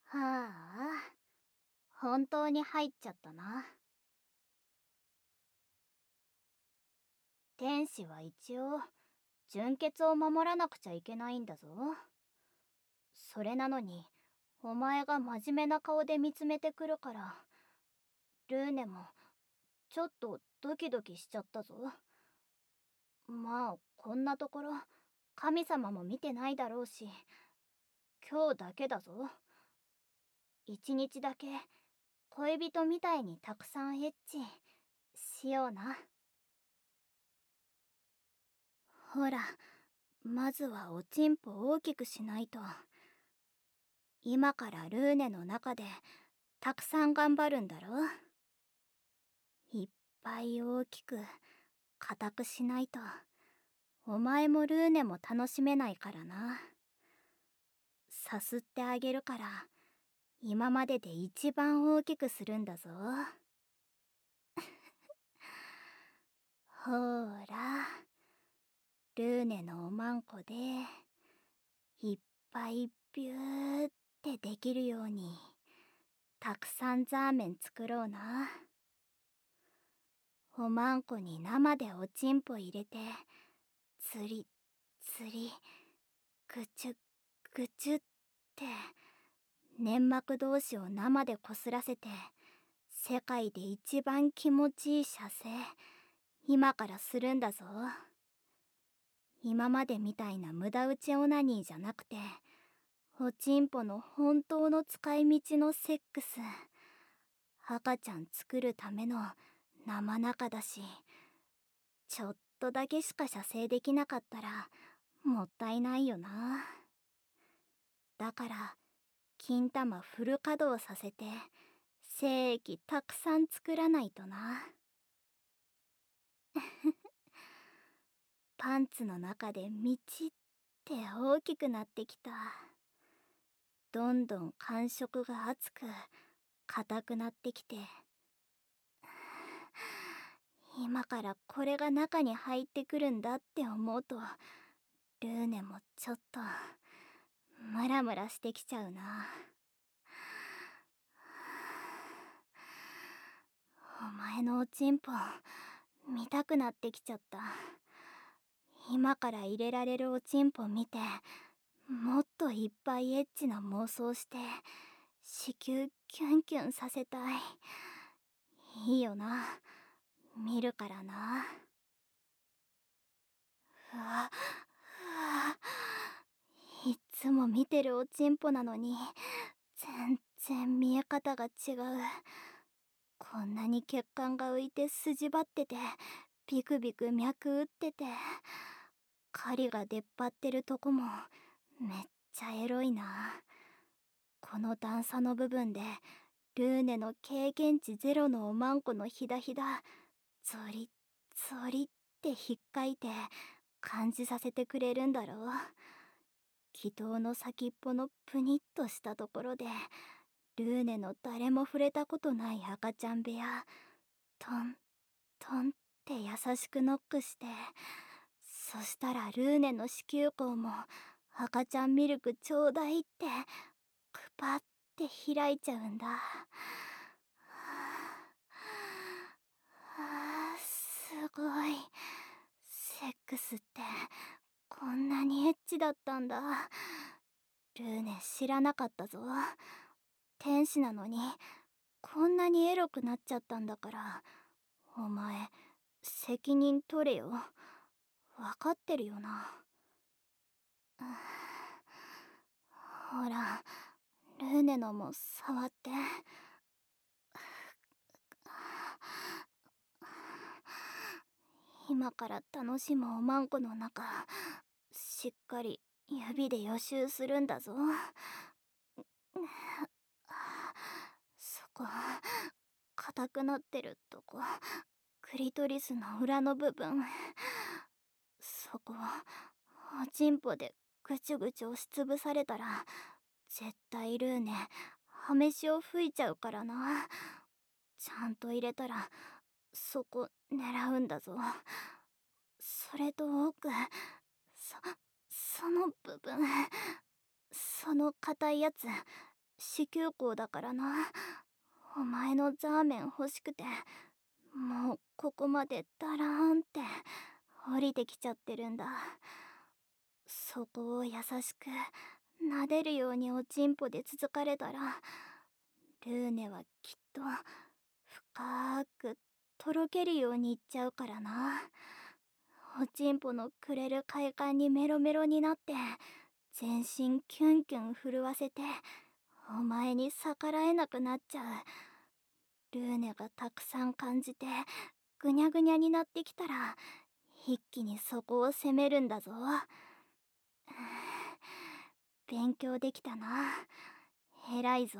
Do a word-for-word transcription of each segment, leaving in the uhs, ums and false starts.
はあ、本当に入っちゃったな。天使は一応純潔を守らなくちゃいけないんだぞ。それなのにお前が真面目な顔で見つめてくるから、ルーネもちょっとドキドキしちゃったぞ。まあこんなところ神様も見てないだろうし、今日だけだぞ。一日だけ恋人みたいにたくさんエッチしような。ほら、まずはおちんぽ大きくしないと。今からルーネの中でたくさん頑張るんだろ。いっぱい大きく硬くしないとお前もルーネも楽しめないからな。さすってあげるから今までで一番大きくするんだぞ。ほーら、ルーネのおまんこでいっぱいビューってできるようにたくさんザーメン作ろうな。おまんこに生でおちんぽ入れてつりつりぐちゅぐちゅって粘膜同士を生でこすらせて世界で一番気持ちいい射精今からするんだぞ。今までみたいな無駄打ちオナニーじゃなくて、おちんぽの本当の使い道のセックス。赤ちゃん作るための生中だし、ちょっとだけしか射精できなかったらもったいないよな。だから金玉フル稼働させて精液たくさん作らないとな。パンツの中でみちって大きくなってきた。どんどん感触が熱く硬くなってきて、今からこれが中に入ってくるんだって思うとルーネもちょっとムラムラしてきちゃうな。お前のおちんぽ見たくなってきちゃった。今から入れられるおちんぽ見てもっといっぱいエッチな妄想して子宮キュンキュンさせたい。いいよな、見るからな。うわうわ、いっつも見てるおちんぽなのに全然見え方が違う。こんなに血管が浮いて筋張っててビクビク脈打ってて狩りが出っ張ってるとこもめっちゃエロいな。この段差の部分でルーネの経験値ゼロのおまんこのひだひだゾリゾリってひっかいて感じさせてくれるんだろう。気筒の先っぽのプニッとしたところでルーネの誰も触れたことない赤ちゃん部屋トントンって優しくノックして、そしたらルーネの子宮口も赤ちゃんミルクちょうだいってクパって開いちゃうんだ。はあ、すごい。セックスってこんなにエッチだったんだ。ルーネ知らなかったぞ。天使なのにこんなにエロくなっちゃったんだから、お前責任取れよ。わかってるよな。ほら、ルーネのも触って。今から楽しむおまんこの中しっかり指で予習するんだぞ。そこ硬くなってるとこ、クリトリスの裏の部分、そこおちんぽでぐちゅぐちゅ押しつぶされたら絶対ルーネはめしを吹いちゃうからな。ちゃんと入れたらそこ狙うんだぞ。それと奥、そその部分、その硬いやつ子宮口だからな。お前のザーメン欲しくて、もうここまでダラーンって降りてきちゃってるんだ。そこを優しく撫でるようにおちんぽでつつかれたら、ルーネはきっと深くとろけるようにいっちゃうからな。おちんぽのくれる快感にメロメロになって、全身キュンキュン震わせて、お前に逆らえなくなっちゃう。ルーネがたくさん感じてぐにゃぐにゃになってきたら、一気にそこを攻めるんだぞ。勉強できたな。偉いぞ。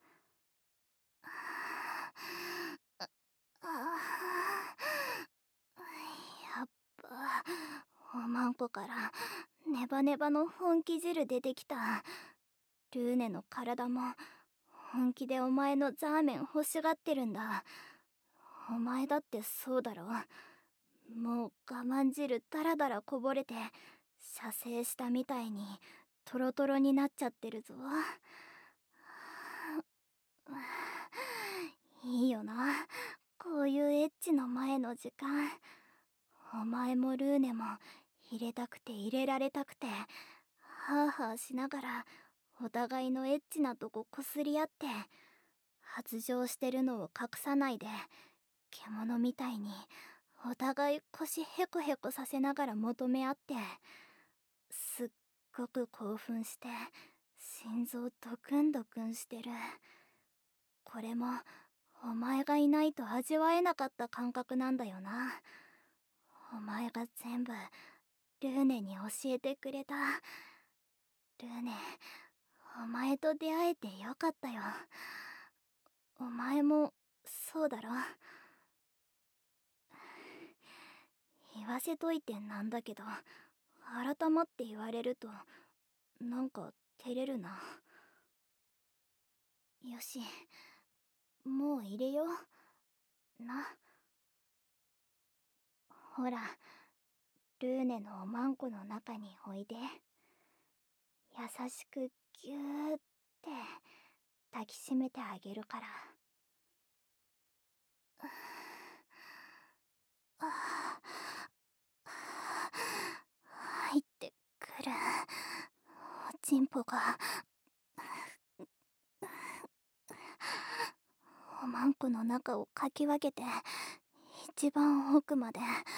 やっぱおまんこからネバネバの本気汁出てきた。ルーネの体も本気でお前のザーメン欲しがってるんだ。お前だってそうだろ。もう我慢汁ダラダラこぼれて射精したみたいにトロトロになっちゃってるぞ。いいよな、こういうエッチの前の時間。お前もルーネも入れたくて入れられたくて、ハーハーしながらお互いのエッチなとここすり合って、発情してるのを隠さないで獣みたいにお互い腰ヘコヘコさせながら求め合って、すっごく興奮して心臓ドクンドクンしてる。これもお前がいないと味わえなかった感覚なんだよな。お前が全部ルーネに教えてくれた。ルーネ、お前と出会えてよかったよ。お前もそうだろ。言わせといてなんだけど、改まって言われるとなんか照れるな。よし、もう入れような。ほら、ルーネのおまんこの中においで。優しくぎゅーって抱きしめてあげるから。ああ、入ってくる。おちんぽがおまんこの中をかき分けて一番奥まで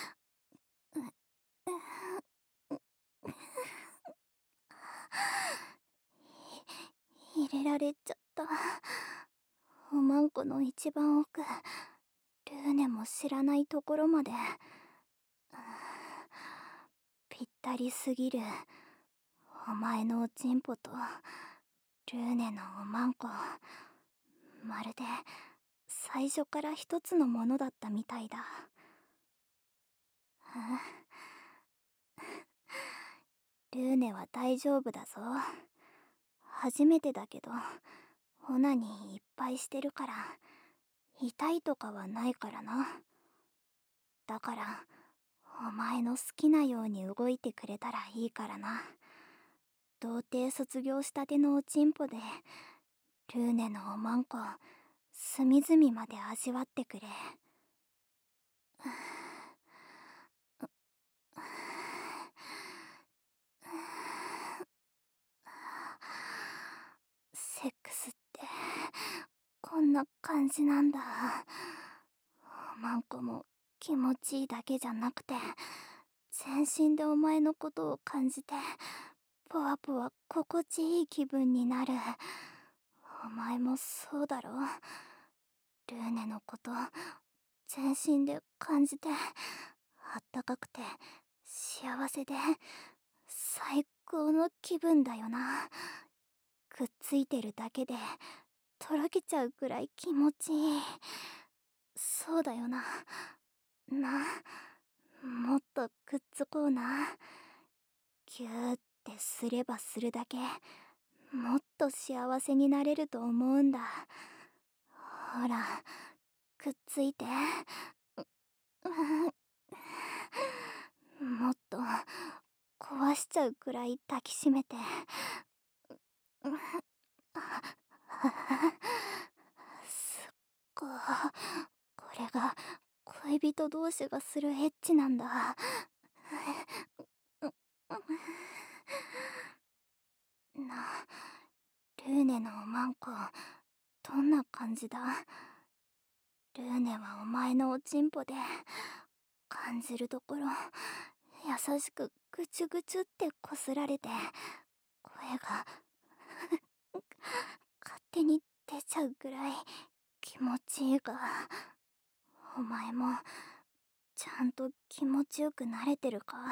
入れられちゃった。おまんこの一番奥、ルーネも知らないところまで。ぴったりすぎる。お前のおちんぽとルーネのおまんこ、まるで最初から一つのものだったみたいだ。ルーネは大丈夫だぞ。初めてだけどオナニーいっぱいしてるから、痛いとかはないからな。だからお前の好きなように動いてくれたらいいからな。童貞卒業したてのおちんぽでルーネのおまんこ隅々まで味わってくれ。セックスってこんな感じなんだ。おまんこも気持ちいいだけじゃなくて、全身でお前のことを感じてポワポワ心地いい気分になる。お前もそうだろ。ルーネのこと全身で感じて、あったかくて幸せで最高の気分だよな。くっついてるだけでとろけちゃうくらい気持ちいい。そうだよな。な、もっとくっつこうな。ぎゅーってすればするだけもっと幸せになれると思うんだ。ほら、くっついて。もっと壊しちゃうくらい抱きしめて。 恋人同士がするエッチなんだ。な、ルーネのおまんこ、どんな感じだ？ルーネはお前のおちんぽで、感じるところ、優しくぐちゅぐちゅってこすられて、声が勝手に出ちゃうぐらい気持ちいいが、お前もちゃんと気持ちよくなれてるか？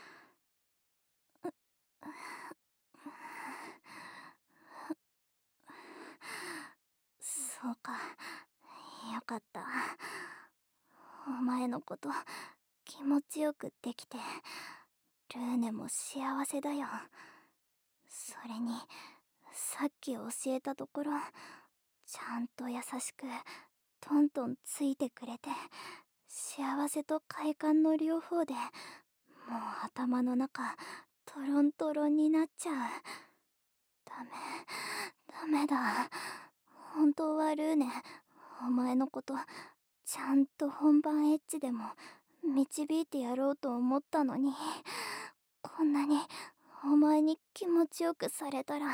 そうか、よかった。お前のこと気持ちよくできて、ルーネも幸せだよ。それにさっき教えたところ、ちゃんと優しくトントンついてくれて、幸せと快感の両方でもう頭の中トロントロンになっちゃう。ダメダメだ。本当はルーネ、お前のことちゃんと本番エッチでも導いてやろうと思ったのに、こんなにお前に気持ちよくされたら、も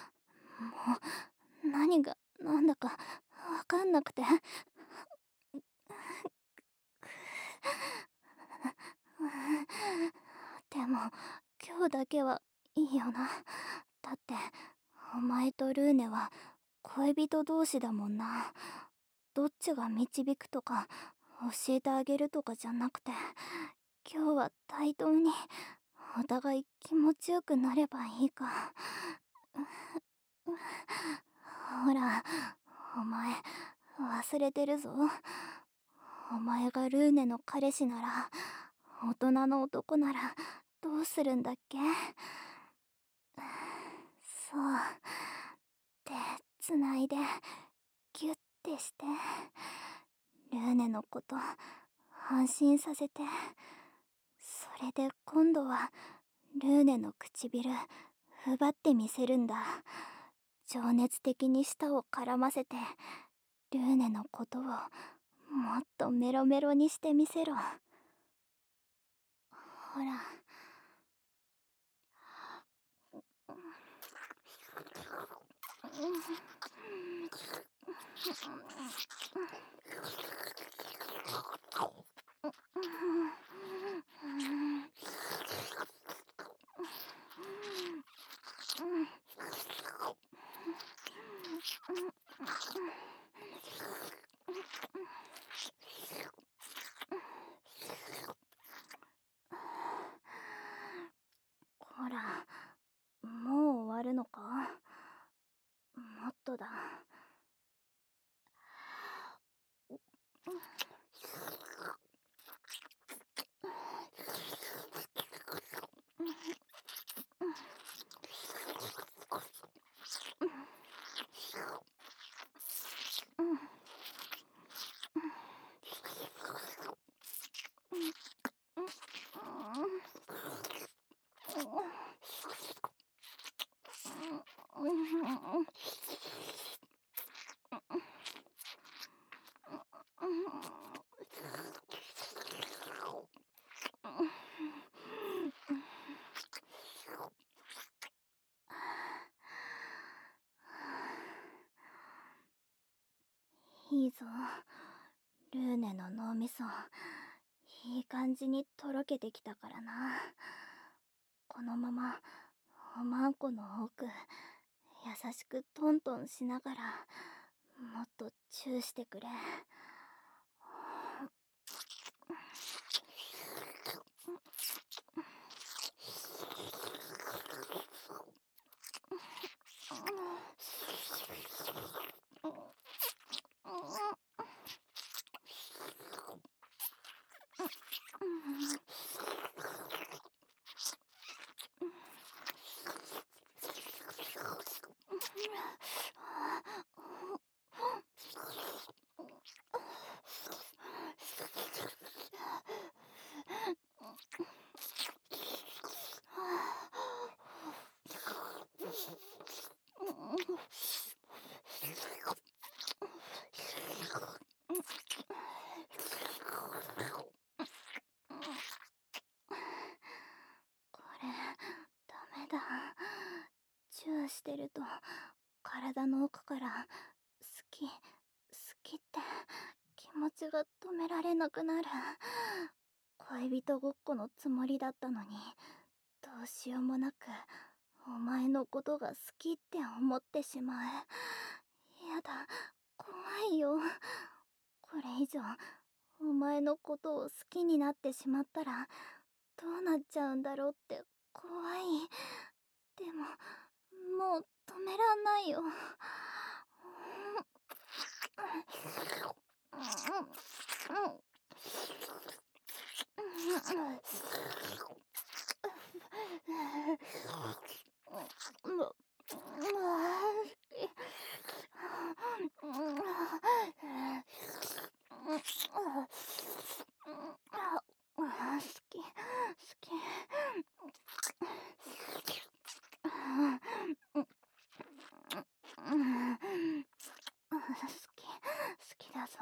う何がなんだかわかんなくて。でも今日だけはいいよな。だってお前とルーネは恋人同士だもんな。どっちが導くとか教えてあげるとかじゃなくて、今日は対等にお互い気持ちよくなればいいか。ほら、お前忘れてるぞ。お前がルーネの彼氏なら、大人の男ならどうするんだっけ？そう、手つないでギュッてして、ルーネのこと安心させて、それで今度はルーネの唇奪ってみせるんだ。情熱的に舌を絡ませて、ルーネのことをもっとメロメロにしてみせろ。ほら。ほら、もう終わるのか？もっとだ。いいぞ、ルーネの脳みそ、いい感じにとろけてきたからな。このままおまんこの奥優しくトントンしながらもっとチューしてくれ。 してると体の奥から好き好きって気持ちが止められなくなる。恋人ごっこのつもりだったのに、どうしようもなくお前のことが好きって思ってしまう。やだ、怖いよ。これ以上お前のことを好きになってしまったらどうなっちゃうんだろうって怖い。でももう止めらんないよ。好き好き。好き好きだぞ。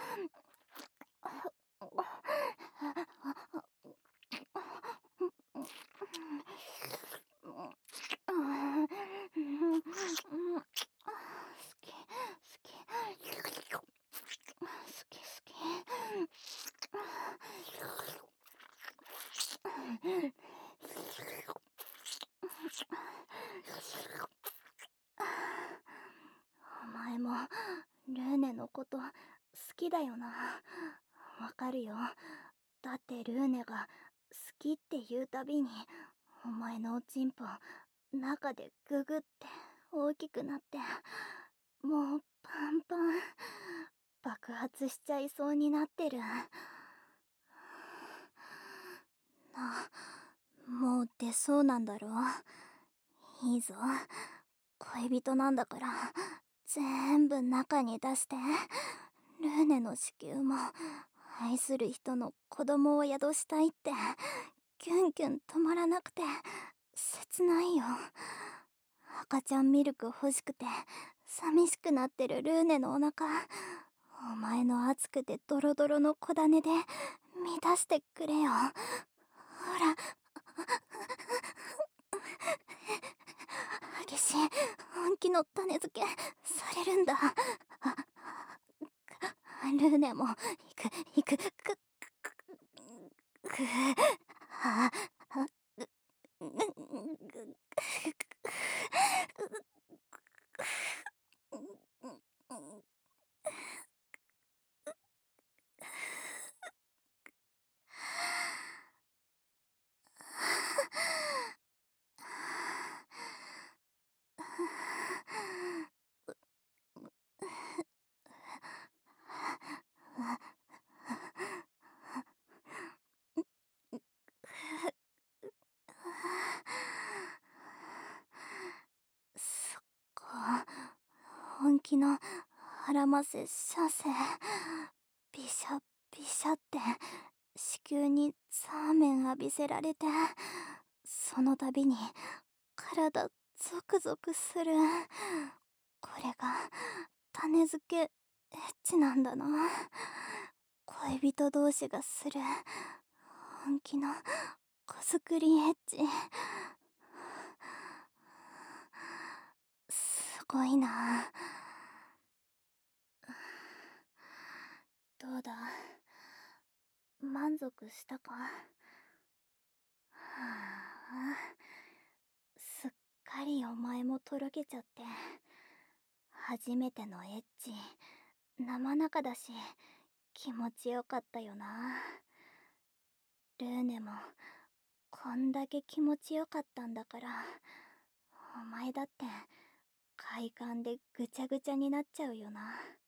お前もルーネのこと好きだよな。わかるよ。だってルーネが好きって言うたびにお前のおちんぽ中でググって大きくなってもうパンパン爆発しちゃいそうになってる。な、もう出そうなんだろ。いいぞ、恋人なんだから全部中に出して。ルーネの子宮も愛する人の子供を宿したいってキュンキュン止まらなくて切ないよ。赤ちゃんミルク欲しくて寂しくなってるルーネのお腹、お前の熱くてドロドロの小種で満たしてくれよ。ほら、激しい本気の種付けされるんだ。ルーネも行く行くくくくははそっか、本気の腹ませ射精。ビシャビシャって子宮にザーメン浴びせられて、その度に体ゾクゾクする。これが種付けエッチなんだな。恋人同士がする本気の子作りエッチ、すごいな。どうだ、満足したか。はあ、すっかりお前もとろけちゃって。初めてのエッチ生中だし気持ちよかったよな。ルーネもこんだけ気持ちよかったんだから、お前だって快感でぐちゃぐちゃになっちゃうよな。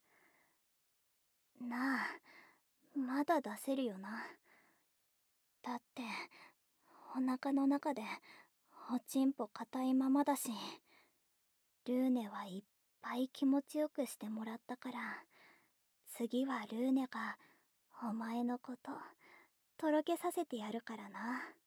なあ、まだ出せるよな。だってお腹の中でおちんぽ硬いままだし、ルーネはいっぱい気持ちよくしてもらったから、次はルーネがお前のこととろけさせてやるからな。